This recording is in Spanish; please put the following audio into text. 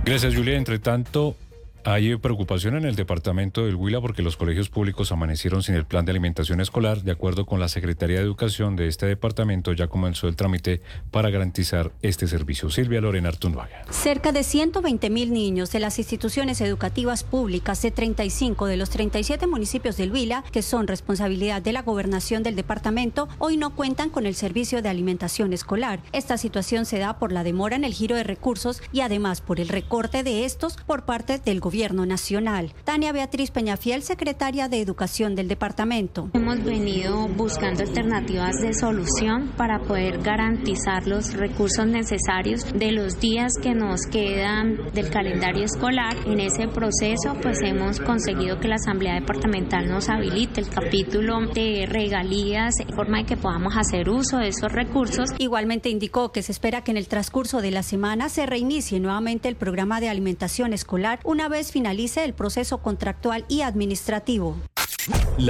Gracias, Julia. Entre tanto, hay preocupación en el departamento del Huila porque los colegios públicos amanecieron sin el plan de alimentación escolar. De acuerdo con la Secretaría de Educación de este departamento, ya comenzó el trámite para garantizar este servicio. Silvia Lorena Artunduaga. Cerca de 120.000 niños de las instituciones educativas públicas de 35 de los 37 municipios del Huila, que son responsabilidad de la gobernación del departamento, hoy no cuentan con el servicio de alimentación escolar. Esta situación se da por la demora en el giro de recursos y además por el recorte de estos por parte del Gobierno Nacional. Tania Beatriz Peñafiel, secretaria de Educación del departamento. Hemos venido buscando alternativas de solución para poder garantizar los recursos necesarios de los días que nos quedan del calendario escolar. En ese proceso, pues hemos conseguido que la Asamblea Departamental nos habilite el capítulo de regalías, de forma de que podamos hacer uso de esos recursos. Igualmente indicó que se espera que en el transcurso de la semana se reinicie nuevamente el programa de alimentación escolar una vez finalice el proceso contractual y administrativo.